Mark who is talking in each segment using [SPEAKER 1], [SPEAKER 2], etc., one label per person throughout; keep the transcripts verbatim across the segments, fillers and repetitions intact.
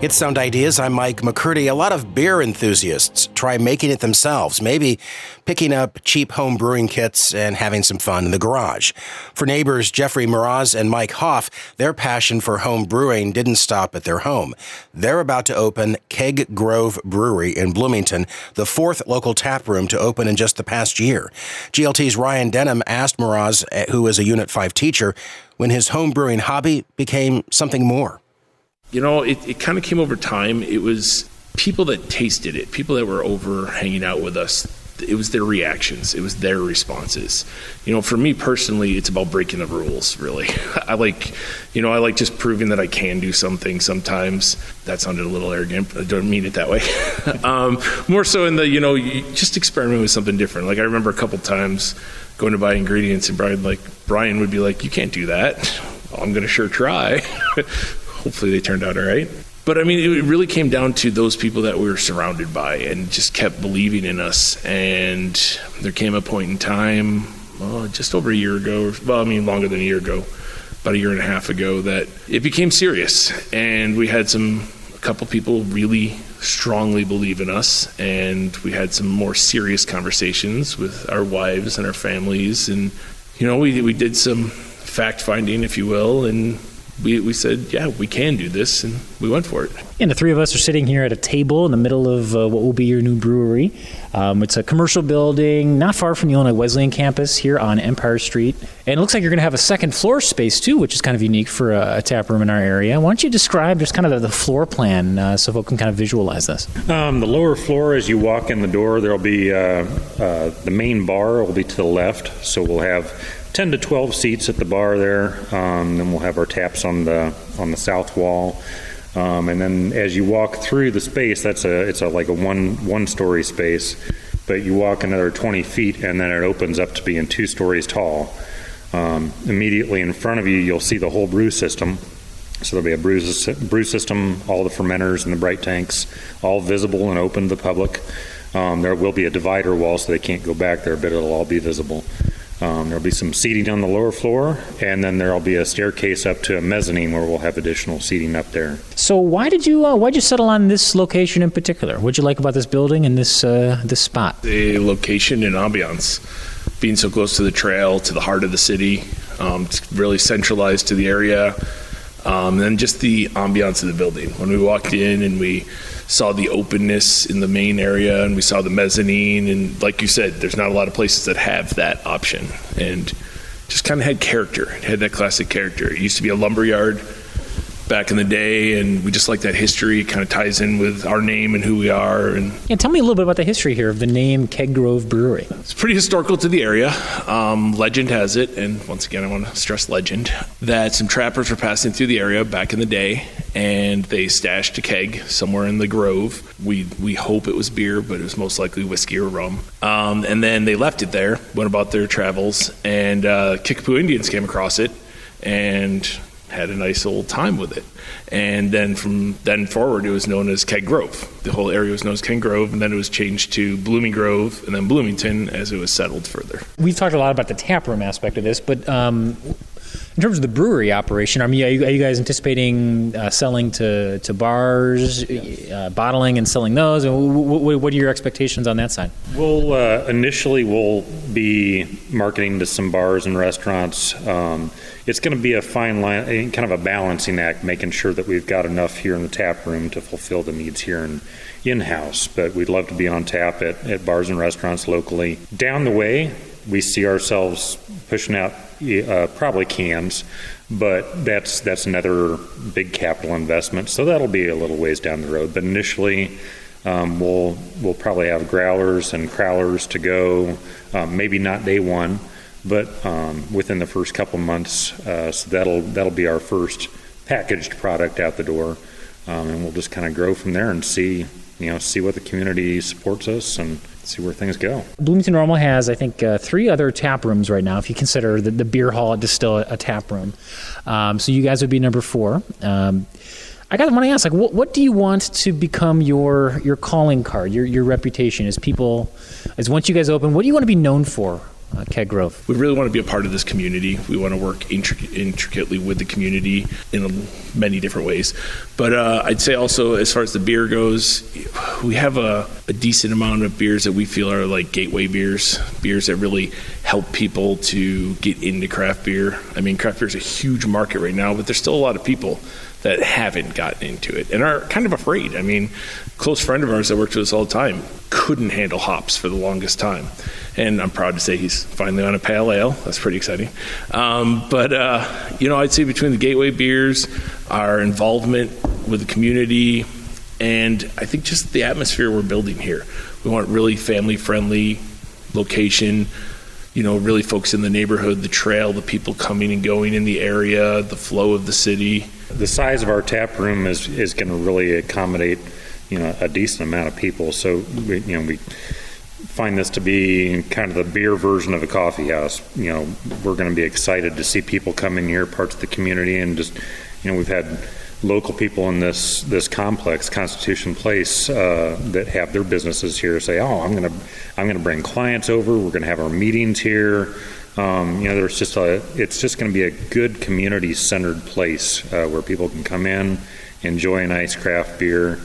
[SPEAKER 1] It's Sound Ideas. I'm Mike McCurdy. A lot of beer enthusiasts try making it themselves, maybe picking up cheap home brewing kits and having some fun in the garage. For neighbors Jeffrey Mraz and Mike Hoff, their passion for home brewing didn't stop at their home. They're about to open Keg Grove Brewery in Bloomington, the fourth local tap room to open in just the past year. G L T's Ryan Denham asked Mraz, who is a Unit five teacher, when his home brewing hobby became something more.
[SPEAKER 2] You know, it, it kind of came over time. It was people that tasted it, people that were over hanging out with us. It was their reactions. It was their responses. You know, for me personally, it's about breaking the rules, really. I like, you know, I like just proving that I can do something sometimes. That sounded a little arrogant. I don't mean it that way. um, more so in the, you know, you just experiment with something different. Like I remember a couple times going to buy ingredients and Brian, like, Brian would be like, you can't do that. Well, I'm going to sure try. Hopefully they turned out all right. But I mean, it really came down to those people that we were surrounded by and just kept believing in us. And there came a point in time, well, just over a year ago, well, I mean, longer than a year ago, about a year and a half ago, that it became serious. And we had some, a couple people really strongly believe in us. And we had some more serious conversations with our wives and our families. And, you know, we we did some fact finding, if you will, and We we said, yeah, we can do this, and we went for it.
[SPEAKER 3] And the three of us are sitting here at a table in the middle of uh, what will be your new brewery. Um, it's a commercial building not far from the Illinois Wesleyan campus here on Empire Street. And it looks like you're going to have a second floor space, too, which is kind of unique for a, a tap room in our area. Why don't you describe just kind of the, the floor plan uh, so folks can kind of visualize this?
[SPEAKER 4] Um, the lower floor, as you walk in the door, there will be uh, uh, the main bar will be to the left, so we'll have ten to twelve seats at the bar there. Um, then we'll have our taps on the on the south wall. Um, and then as you walk through the space, that's a it's a like a one one story space, but you walk another twenty feet and then it opens up to being two stories tall. Um, immediately in front of you, you'll see the whole brew system. So there'll be a brew, brew system, all the fermenters and the bright tanks, all visible and open to the public. Um, there will be a divider wall so they can't go back there, but it'll all be visible. Um, there'll be some seating on the lower floor, and then there'll be a staircase up to a mezzanine where we'll have additional seating up there.
[SPEAKER 3] So why did you uh, why did you settle on this location in particular? What did you like about this building and this uh, this spot?
[SPEAKER 2] The location and ambiance, being so close to the trail, to the heart of the city, um, it's really centralized to the area, um, and then just the ambiance of the building. When we walked in and we saw the openness in the main area and we saw the mezzanine, and like you said, there's not a lot of places that have that option, and just kind of had character. It had that classic character. It used to be a lumber yard back in the day, and we just like that history. It kind of ties in with our name and who we are. And
[SPEAKER 3] yeah, tell me a little bit about the history here of the name Keg Grove Brewery.
[SPEAKER 2] It's pretty historical to the area. Um, legend has it, and once again I want to stress legend, that some trappers were passing through the area back in the day, and they stashed a keg somewhere in the grove. We we hope it was beer, but it was most likely whiskey or rum. Um, and then they left it there, went about their travels, and uh, Kickapoo Indians came across it and had a nice old time with it. And then from then forward, it was known as Keg Grove. The whole area was known as Keg Grove, and then it was changed to Blooming Grove and then Bloomington as it was settled further.
[SPEAKER 3] We've talked a lot about the taproom aspect of this, but um, in terms of the brewery operation, I mean, are you, are you guys anticipating uh, selling to, to bars, uh, bottling and selling those? And w- w- what are your expectations on that side?
[SPEAKER 4] We'll uh, initially we'll be marketing to some bars and restaurants. Um, it's going to be a fine line, kind of a balancing act, making sure that we've got enough here in the tap room to fulfill the needs here in in-house. But we'd love to be on tap at, at bars and restaurants locally. Down the way, we see ourselves pushing out uh, probably cans, but that's that's another big capital investment. So that'll be a little ways down the road. But initially, um, we'll we'll probably have growlers and crowlers to go. Um, maybe not day one, but um, within the first couple months. Uh, so that'll that'll be our first packaged product out the door, um, and we'll just kind of grow from there and see you know see what the community supports us and see where things go.
[SPEAKER 3] Bloomington Normal has, I think, uh, three other tap rooms right now, if you consider the, the beer hall at Distill a, a tap room. Um, so you guys would be number four. Um, I got want to ask, like, what, what do you want to become your your calling card, your your reputation as people, as once you guys open, what do you want to be known for uh, Keg Grove?
[SPEAKER 2] We really want to be a part of this community. We want to work intric- intricately with the community in many different ways. But uh, I'd say also, as far as the beer goes, we have a, a decent amount of beers that we feel are like gateway beers, beers that really help people to get into craft beer. I mean, craft beer is a huge market right now, but there's still a lot of people that haven't gotten into it and are kind of afraid. I mean, a close friend of ours that worked with us all the time couldn't handle hops for the longest time. And I'm proud to say he's finally on a pale ale. That's pretty exciting. Um, but, uh, you know, I'd say between the gateway beers, our involvement with the community, and I think just the atmosphere we're building here. We want really family-friendly location, you know, really focus in the neighborhood, the trail, the people coming and going in the area, the flow of the city.
[SPEAKER 4] The size of our tap room is, is going to really accommodate, you know, a decent amount of people. So, we, you know, we find this to be kind of the beer version of a coffee house. You know, we're going to be excited to see people come in here, parts of the community, and just, you know, we've had local people in this this complex, Constitution Place, uh, that have their businesses here say, "Oh, I'm going to I'm going to bring clients over. We're going to have our meetings here." Um, you know, there's just a, it's just going to be a good community-centered place uh, where people can come in, enjoy a nice craft beer.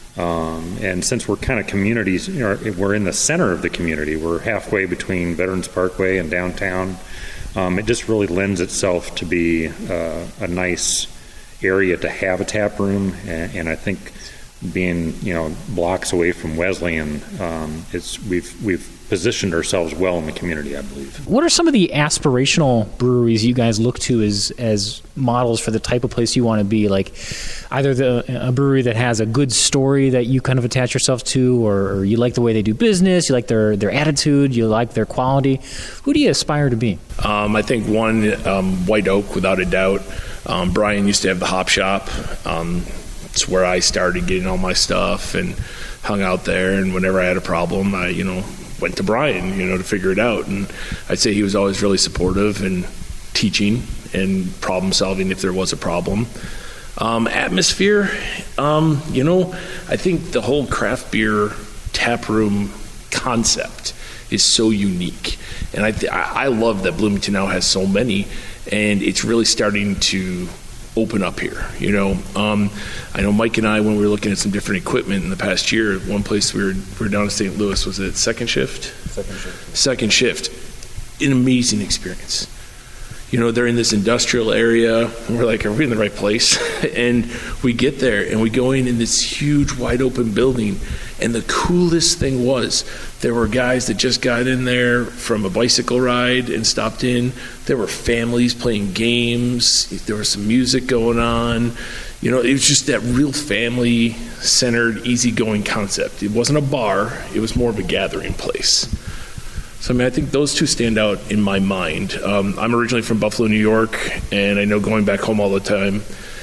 [SPEAKER 4] Um, and since we're kind of communities, you know, we're in the center of the community. We're halfway between Veterans Parkway and downtown. Um, it just really lends itself to be uh, a nice area to have a tap room. And, and I think being, you know, blocks away from Wesleyan, um, it's we've we've positioned ourselves well in the community, I believe.
[SPEAKER 3] What are some of the aspirational breweries you guys look to as as models for the type of place you want to be? Like either the a brewery that has a good story that you kind of attach yourself to, or, or you like the way they do business, you like their, their attitude, you like their quality. Who do you aspire to be?
[SPEAKER 2] Um, I think one, um, White Oak, without a doubt. Um, Brian used to have the Hop Shop. Um, it's where I started getting all my stuff and hung out there. And whenever I had a problem, I, you know, went to Brian, you know, to figure it out. And I'd say he was always really supportive and teaching and problem solving if there was a problem. Um, atmosphere, um, you know, I think the whole craft beer tap room concept is so unique. And I, th- I love that Bloomington now has so many, and it's really starting to open up here. You know, um, I know Mike and I, when we were looking at some different equipment in the past year, one place we were, we were down in Saint Louis, was it Second Shift?
[SPEAKER 5] Second Shift.
[SPEAKER 2] Second Shift. An amazing experience. You know, they're in this industrial area, and we're like, are we in the right place? And we get there, and we go in in this huge, wide open building, and the coolest thing was, there were guys that just got in there from a bicycle ride and stopped in. There were families playing games. There was some music going on. You know, it was just that real family-centered, easygoing concept. It wasn't a bar. It was more of a gathering place. So, I mean, I think those two stand out in my mind. Um, I'm originally from Buffalo, New York, and I know going back home all the time,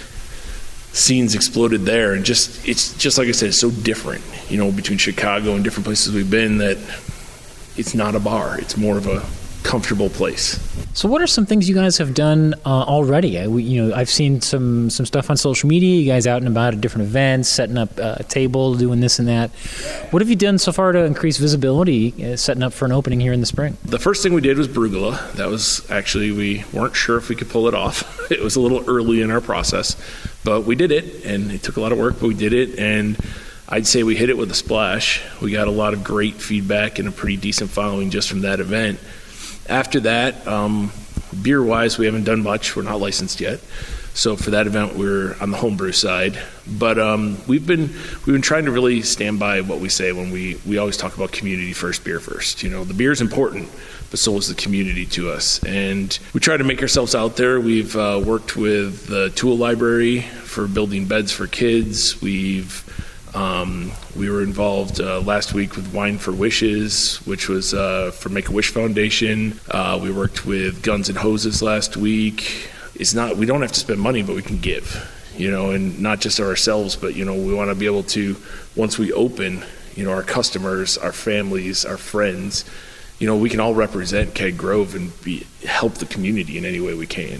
[SPEAKER 2] scenes exploded there. And just it's just like I said, it's so different, you know, between Chicago and different places we've been, that it's not a bar. It's more of a comfortable place.
[SPEAKER 3] So what are some things you guys have done uh, already? I, we, you know, I've seen some, some stuff on social media, you guys out and about at different events, setting up uh, a table, doing this and that. What have you done so far to increase visibility, uh, setting up for an opening here in the spring?
[SPEAKER 2] The first thing we did was Brugula. That was actually, we weren't sure if we could pull it off. It was a little early in our process, but we did it, and it took a lot of work, but we did it, and I'd say we hit it with a splash. We got a lot of great feedback and a pretty decent following just from that event. After that, um, beer-wise, we haven't done much. We're not licensed yet. So for that event, we're on the homebrew side. But um, we've been we've been trying to really stand by what we say when we, we always talk about community first, beer first. You know, the beer is important, but so is the community to us. And we try to make ourselves out there. We've uh, worked with the Tool Library for building beds for kids. We've Um, we were involved uh, last week with Wine for Wishes, which was uh, for Make-A-Wish Foundation. Uh, we worked with Guns and Hoses last week. It's not, we don't have to spend money, but we can give, you know, and not just ourselves, but, you know, we want to be able to, once we open, you know, our customers, our families, our friends, you know, we can all represent Keg Grove and be, help the community in any way we can.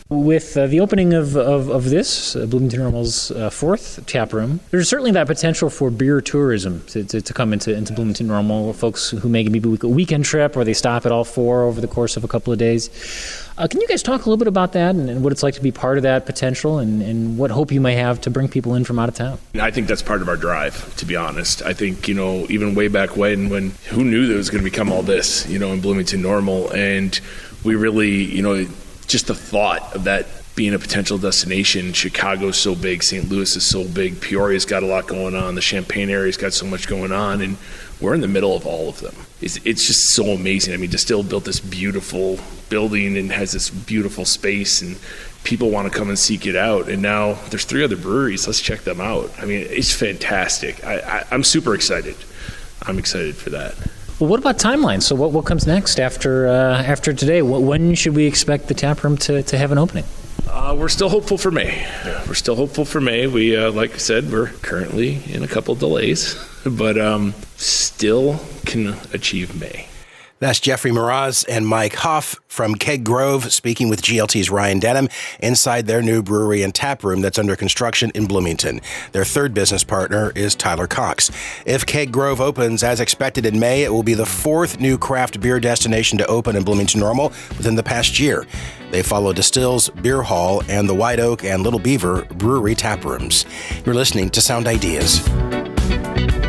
[SPEAKER 3] With uh, the opening of, of, of this, uh, Bloomington Normal's uh, fourth tap room, there's certainly that potential for beer tourism to, to, to come into, into Bloomington Normal, folks who make maybe a weekend trip or they stop at all four over the course of a couple of days. Uh, can you guys talk a little bit about that and, and what it's like to be part of that potential and, and what hope you may have to bring people in from out of town?
[SPEAKER 2] I think that's part of our drive, to be honest. I think, you know, even way back when, when who knew that it was going to become all this, you know, in Bloomington Normal, and we really, you know, just the thought of that being a potential destination. Chicago's so big, Saint Louis is so big, Peoria's got a lot going on, the Champaign area's got so much going on, and we're in the middle of all of them. It's, it's just so amazing. I mean, Distill built this beautiful building and has this beautiful space, and people want to come and seek it out. And now there's three other breweries. Let's check them out. I mean, it's fantastic. I, I, I'm super excited. I'm excited for that.
[SPEAKER 3] Well, what about timelines? So what, what comes next after uh, after today? What, when should we expect the tap room to, to have an opening?
[SPEAKER 2] Uh, we're still hopeful for May. We're still hopeful for May. We, uh, like I said, we're currently in a couple delays, but um, still can achieve May.
[SPEAKER 1] That's Jeffrey Mraz and Mike Huff from Keg Grove speaking with G L T's Ryan Denham inside their new brewery and tap room that's under construction in Bloomington. Their third business partner is Tyler Cox. If Keg Grove opens as expected in May, it will be the fourth new craft beer destination to open in Bloomington Normal within the past year. They follow Distill's Beer Hall and the White Oak and Little Beaver brewery tap rooms. You're listening to Sound Ideas.